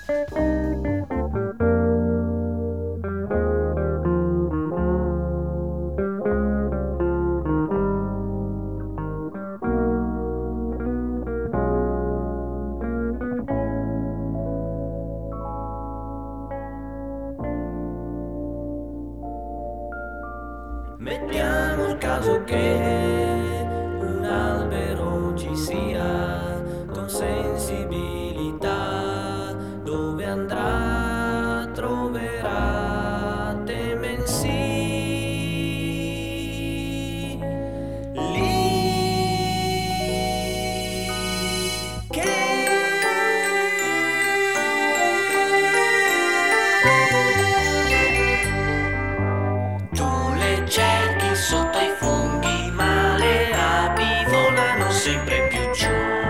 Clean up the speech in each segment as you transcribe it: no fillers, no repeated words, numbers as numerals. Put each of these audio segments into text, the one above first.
Mettiamo il caso che un albero ci sia con sensibilità, dove andrà troverà temensi. Lì tu le cerchi sotto i funghi, ma le api volano sempre più giù.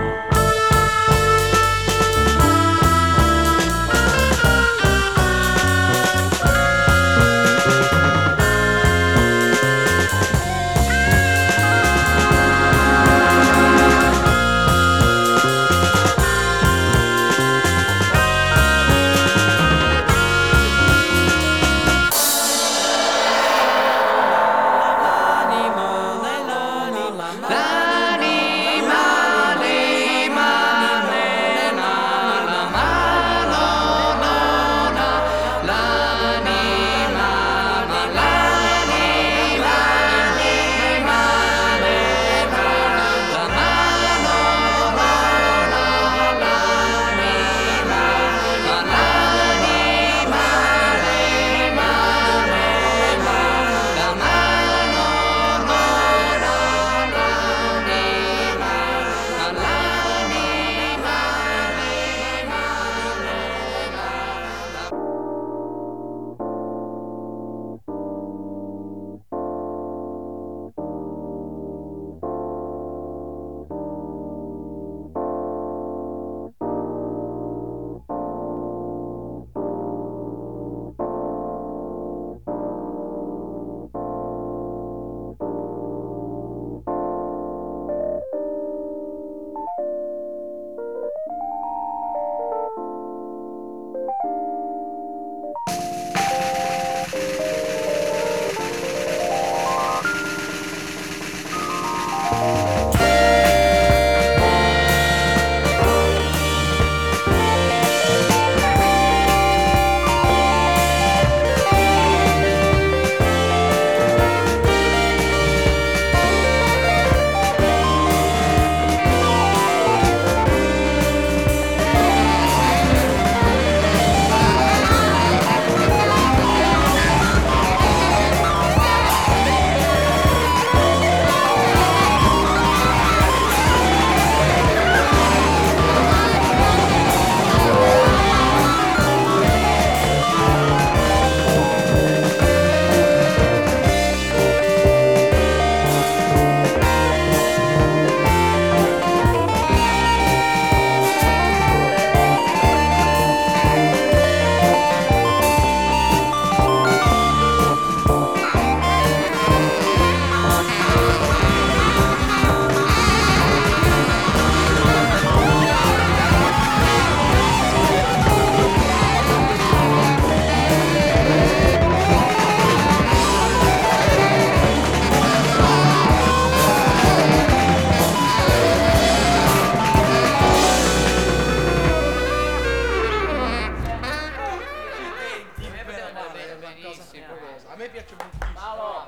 A me piace moltissimo.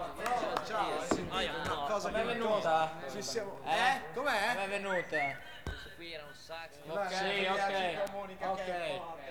Ciao, una cosa Benvenuta. Ci siamo. Com'è? Com'è? Benvenuta. Questo qui era un sax. Ok, ok. Monica, Ok. che è